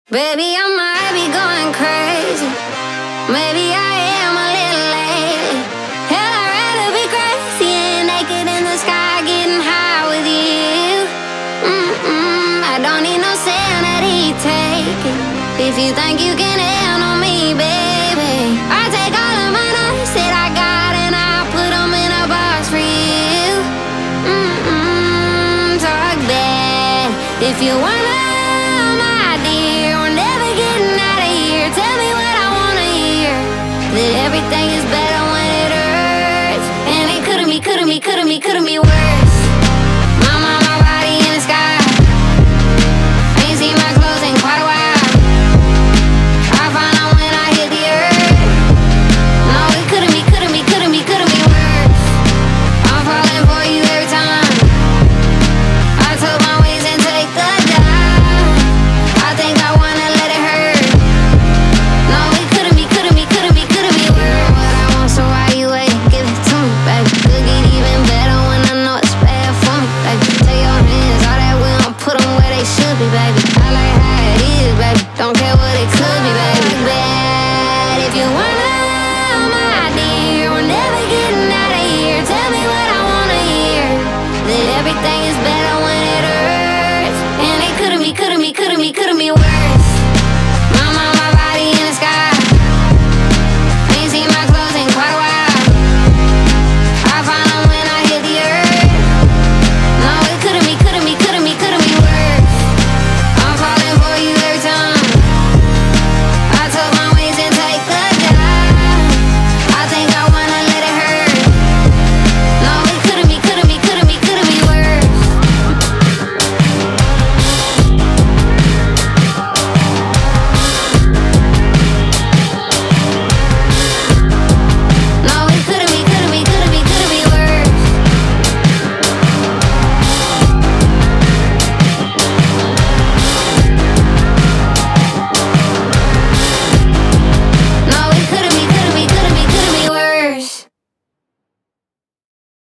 Baby, I might be going crazy. Maybe I am a little lately. Hell, I'd rather be crazy and naked in the sky, getting high with you. I don't need no sanity taking. If you think you can handle me, baby, I take all of my nights that I got and I put them in a box for you. Talk bad if you wanna. That everything is better when it hurts, and it could've me worse. My body in the sky. I ain't seen my clothes in quite a while. I find out when I hit the earth. No, it could've me worse. I'm falling for you every time. I took my wings and take the dive. I think I wanna let it hurt. No, it could've me worse. What I want, so why you waiting? Give it to me, baby. Could get even better when I know it's bad for me, baby. Take your hands, all that we don't put them where they should be, baby. I like how it is, baby. Don't care what it could be, baby. Bad if you wanna, my dear. We're never getting out of here. Tell me what I wanna hear. That everything is better when it hurts, and it could've me worse.